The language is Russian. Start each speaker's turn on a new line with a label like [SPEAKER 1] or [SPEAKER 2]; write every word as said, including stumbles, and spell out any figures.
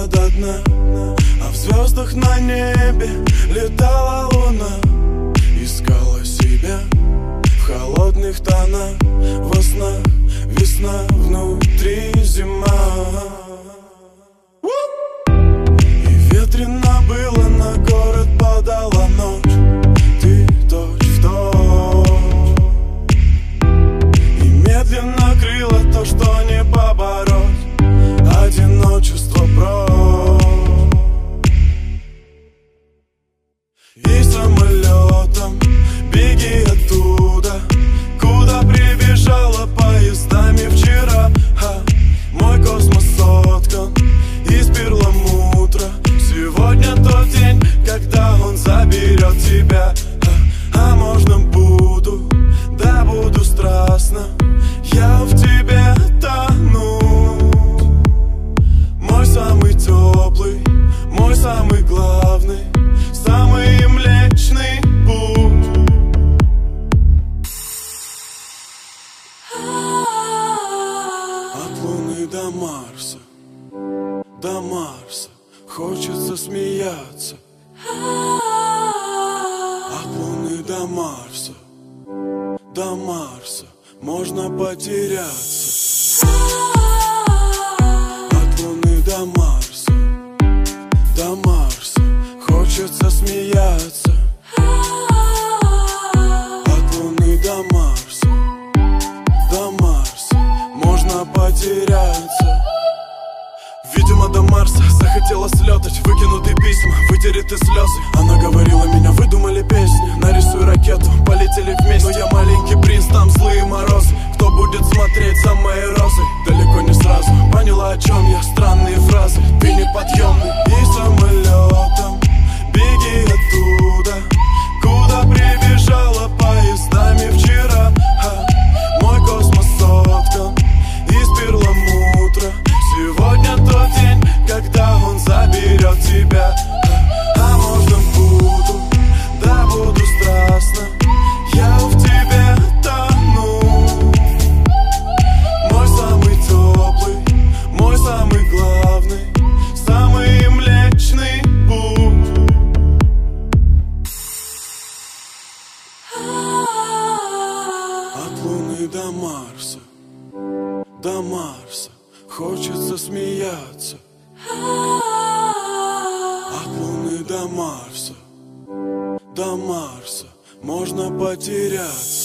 [SPEAKER 1] дошла до дна, а в звездах на небе летала луна. Искала себя в холодных тонах, во снах весна, внутри зима. И ветрено было, на город падала ночь. Ты точь в точь, и медленно крыло то, что не побороть. Одиночество прочь. И самолетом беги оттуда, куда прибежала поездами вчера. Ха, мой космос соткан из перламутра. Сегодня тот день, когда он заберет тебя. А, а можно буду, да буду страстно я в тебе тону. Мой самый теплый, мой самый главный, самый млечный путь. От Луны до Марса, до Марса хочется смеяться. От Луны до Марса, до Марса можно потеряться. От Луны до Марса, до Марса хочется смеяться. От Луны до Марса, до Марса можно потеряться. Видимо, до Марса захотела слетать, выкинутые письма, вытереть и слезы. Она говорила, меня выдумали песни, нарисуй ракету, полетели вместе. Но я маленький принц, там злые морозы. Кто будет смотреть за моей розой? Далеко не сразу поняла, о чем я, странные фразы. Ты неподъемный. И самолетом беги оттуда, куда прибежала поездами вчера. Ха, мой космос соткан из перламутра. Сегодня тот день, когда он заберет тебя. А, а можно буду, да буду страстно я в тебе тону. Мой самый теплый, мой самый главный, самый млечный путь. От Луны до Марса, до Марса хочется смеяться. От Луны до Марса, до Марса можно потеряться.